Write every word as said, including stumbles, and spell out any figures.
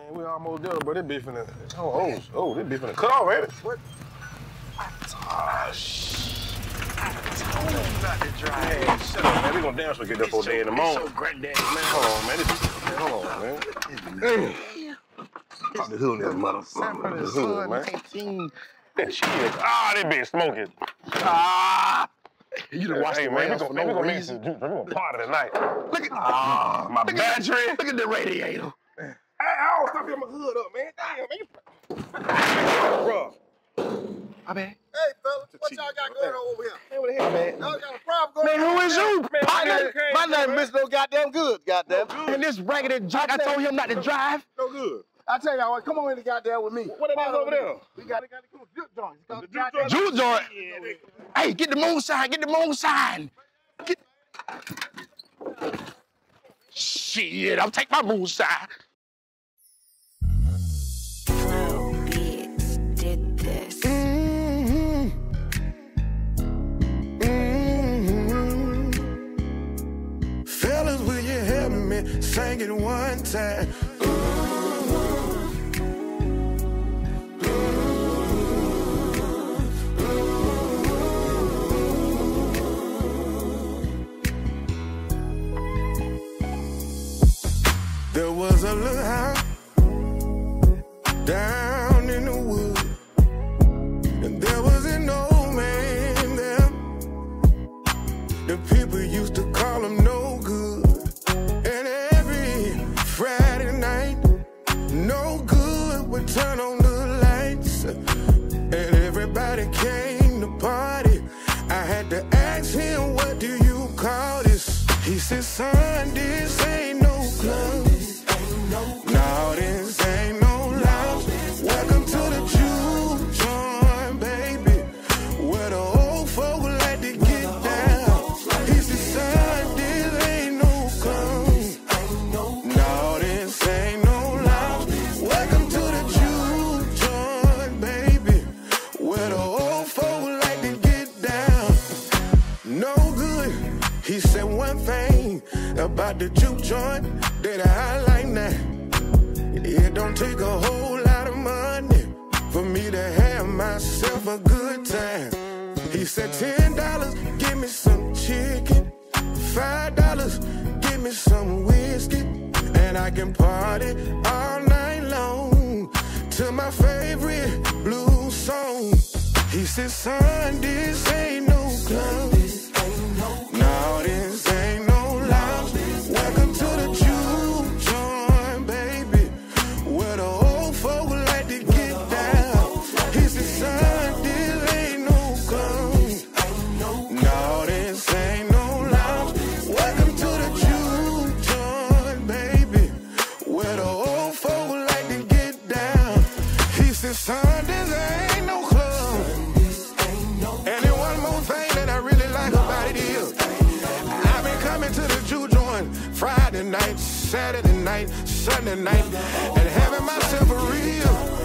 We almost there, bro. This beef finna. Oh, oh, oh, this beef finna cut off, ain't it? What? Ah, shit. I told him not to drive. Man, shut up, man. We gonna damn sure get there for a day in the morning. So granddaddy, man. Hold on, man. This, man. Hold on, man. Damn. Pop the hood in this motherfucker. The hood, man. eighteen. Shit. Ah, they been smoking. Ah. You done watched hey, the man, Rams we for gonna, no we gonna reason. make some, we gonna party tonight. Look at ah, my look battery. At, look at the radiator. Hey, I don't stop hitting my hood up, man. Damn, man. Bro. My bad. Hey, fella, what y'all got going on over here? Hey, what the hell, man? Y'all got a problem going Man, on? who is you? Man, My man, name, crazy, my name man. is no goddamn good, goddamn. No good. And this raggedy jock, I told him not to drive. No good. I tell y'all what, come on in the goddamn with me. What it is over there? We got it, got it, come on, juke joint. It's called The goddamn- juke Juke joint. Hey, get the moonshine, get the moonshine. Get. Shit, I'll take my moonshine. Flow Beats did this. Mm-hmm. Mm-hmm. Fellas, will you help me sing it one time? There was a little house down in the woods, and there was an old man there. The people used to call him no good. And every Friday night, no good would turn on the lights, and everybody came to party. I had to ask him, what do you call this? He said, son, this ain't no club. No, this ain't no lounge. Welcome to the juke joint, baby, where the old folk like to get down. He said, son, this ain't no club. No, this ain't no lounge. Welcome to the juke joint, baby, where the old folk like to get down. No good. He said one thing about the juke joint that I like now. It don't take a whole lot of money for me to have myself a good time. He said ten dollars, give me some chicken. Five dollars, give me some whiskey. And I can party all night long to my favorite blues song. He said, son, this ain't no club. No, this ain't no lounge. Welcome to the juke joint, baby, where the old folk like to get down. He said, son, this ain't no club. No, this ain't no lounge. Welcome to the juke joint, baby, where the old folk like to get down. He said, son, this ain't no club. And then one more thing that I really like about it is, I've been coming to the juke joint Friday night, Saturday night, Sunday night, and having myself a real